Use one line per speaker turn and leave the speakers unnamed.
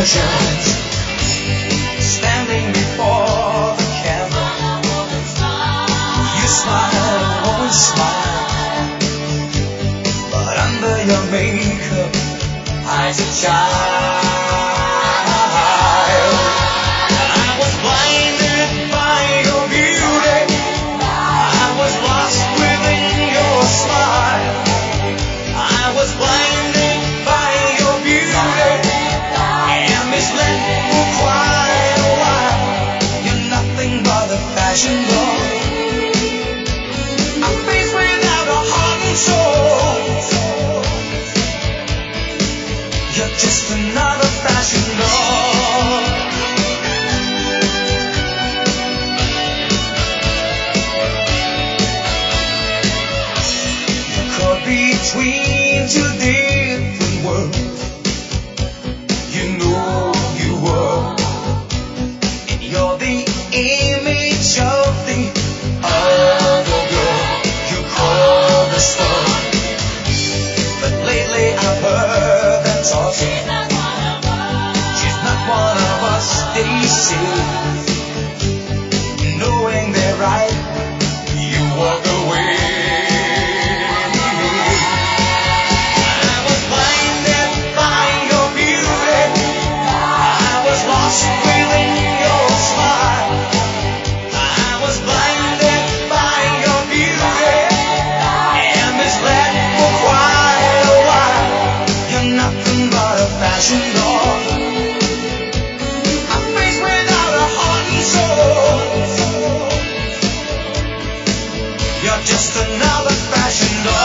versions, standing before the camera. You smile, won't smile, but under your makeup hides a child. I was blinded by your beauty, I was lost within your smile. I was blinded by your beauty and misled for quite a while. You're nothing but a fashion doll, a face without a heart and soul. You're just another fashion doll. You're caught between two different worlds. You know you were, and you're the image of the other girl you call the star. But lately I've heard them talking. She's not one of us, they say. Knowing they're right, you walk away. I was blinded by your beauty, I was lost within your smile. I was blinded by your beauty and misled for quite a while. You're nothing but a fashion doll, a face without a heart and soul. You're just another fashion doll.